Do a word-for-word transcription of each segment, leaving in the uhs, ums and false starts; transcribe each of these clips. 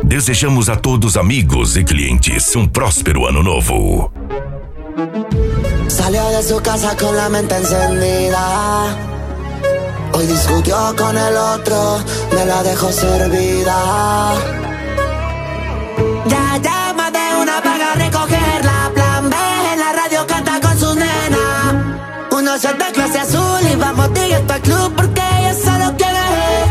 Desejamos a todos amigos y clientes un próspero ano novo. Salió de su casa con la mente encendida. Hoy discutió con el otro, me la dejó servida. Ya llama de una paga a recogerla. Plan B en la radio canta con su nena. Uno se de clase azul y vamos directo al club porque ella solo quiere.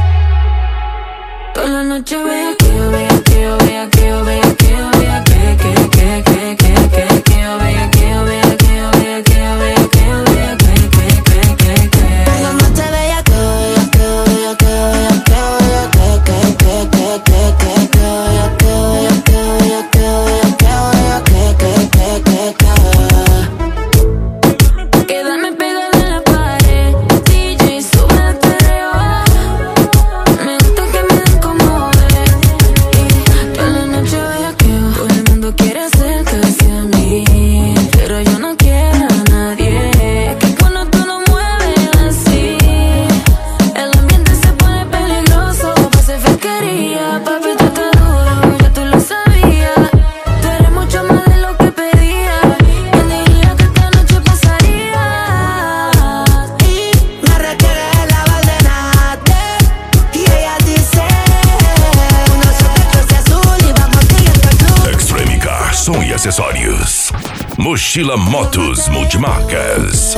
Toda la noche vea que yo vea que yo vea que yo vea que yo vea que que que que que que que yo vea que yo vea que yo vea que yo vea que yo vea que que que que que. Toda la noche vea que yo vea que yo vea que yo vea que yo vea que que que que que que que yo vea que yo vea que yo vea que yo vea que yo vea que que que que que. Quédame pegada en la pared, D J sube el perreo. Me gusta que me den como es. Y toda la noche vea que todo el mundo quiere acercarse a mí, pero yo no quiero a nadie. Que cuando tú lo mueves así, el ambiente se pone peligroso. Pa' hacer fequería, papi, tú estás duro, ya tú lo sabías. Tú eres mucho más de lo que pedía. ¿Quién diría que esta noche pasaría? Y me requiere la valdenate. Y ella dice: uno se de clase azul y vamos directo al club. Extremica, som e acessórios. Mochila Motos Multimarcas.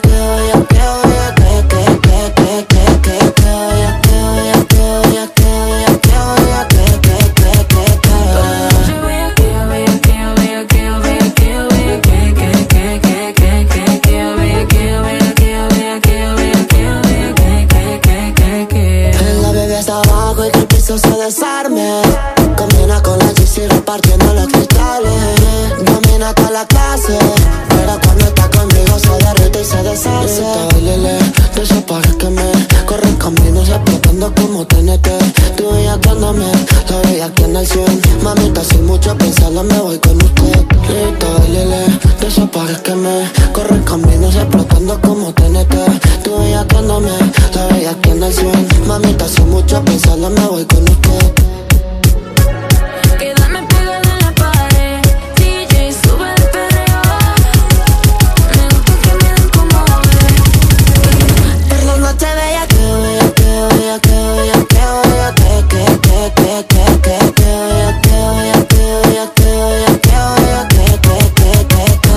La bebé está abajo y que el piso se desarme. Combina con la G C repartiendo los cristales. Domina toda la clase, pero cuando está conmigo se derrite y se deshace. Lele, de esos pares que me corren caminos explotando como T N T. Tú bellaqueándome, la bellaqueando al cien. Mamita, sin mucho pensarlo me voy con usted. Lito, lele, de esos pares que me corren caminos explotando como T N T. Tú bellaqueándome, la bellaqueando al cien. Mamita, sin mucho pensarlo me voy con usted. Quédame pegada en la pared, D J sube el perreo. Me gusta que me den como es. Por la noche bella que bella que bella que bella que bella que que que que que que que bella que bella que bella que bella que bella que que que que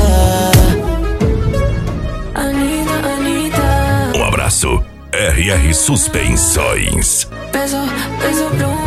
que. Anita, Anita. Um abraço, R R Suspensões. Peso, peso pluma.